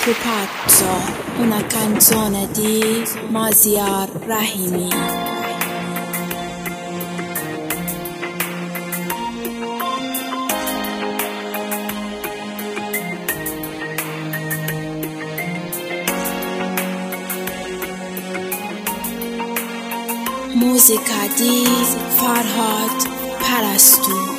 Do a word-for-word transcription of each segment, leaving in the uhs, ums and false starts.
Pupazzo, una canzone di Maziar Rahimi. Musica di Farhad Parastu.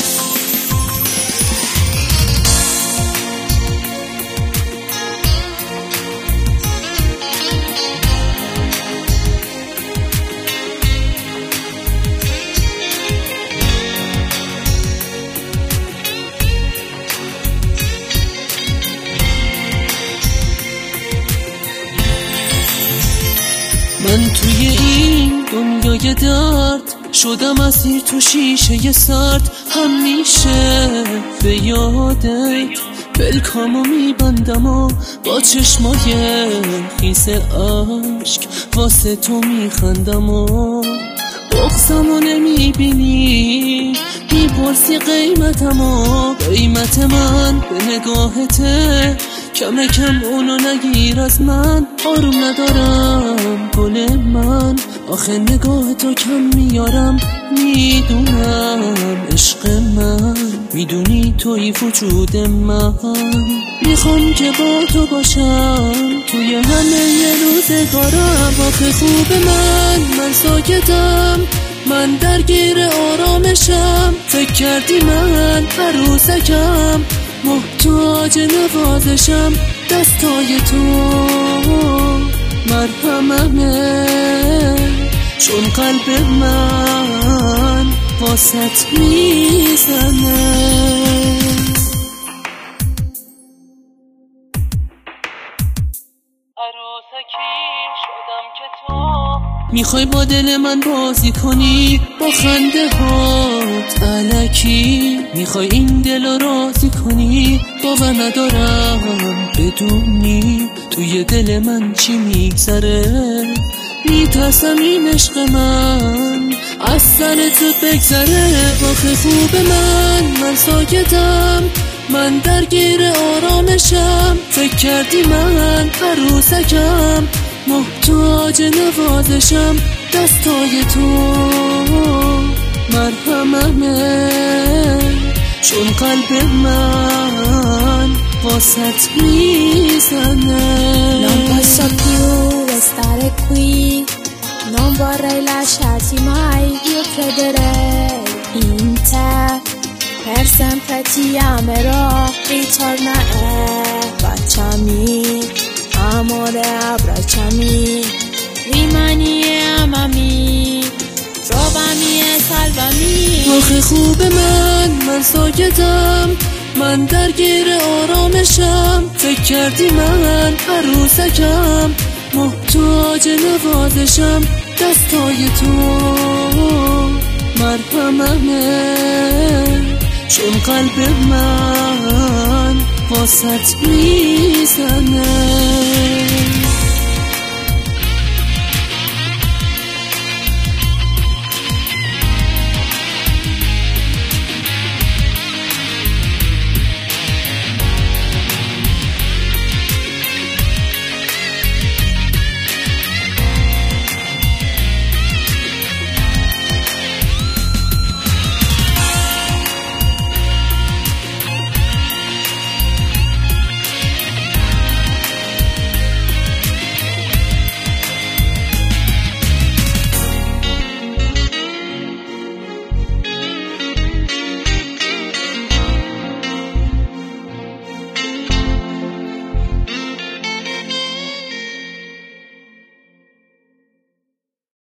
من توی این دنیای درد شدم اسیر تو شیشه سرد، همیشه به یادت پلکامو میبندم و با چشمای خیس عشق واسه تو میخندم و بغضمو نمیبینی، میپرسی قیمتمو، قیمت من به نگاهته، کم کم اونو نگیر از من، آروم ندارم گل من، آخه نگاه تو کم میارم، میدونم عشق من، میدونی توی وجود من، میخوام که با تو باشم توی همه ی روزگارم، آخه خوب من، من ساکتم، من درگیر آرامشم، فکر کردی من عروسکم، محتاج نوازشم، دستای تو مرهممه، چون قلب من واسط میزنه. عروسکی شدم که تو میخوای با دل من بازی کنی، با خنده هات الکی میخوای این دل رو راضی کنی، باور ندارم بدونی توی دل من چی میگذره، میترسم این عشق من از سر زود بگذره، آخه خوب من، من ساکتم، من درگیر آرامشم، فکر کردی من عروسکم، محتاج نوازشم، دستای تو مرهممه، چون قلب من واسط میزنه. Non posso più restare qui, non vorrei lasciarti mai, io crederei in te, per sempre ti amerò, ritorna e baciami, amore abbracciami, rimani e amami, trovami e salvami. آخه خوب من، من ساکتم، من درگیر آرامشم، فکر کردی من عروسکم، محتاج نوازشم، دستای تو مرهممه، چون قلب من واسط میزنه.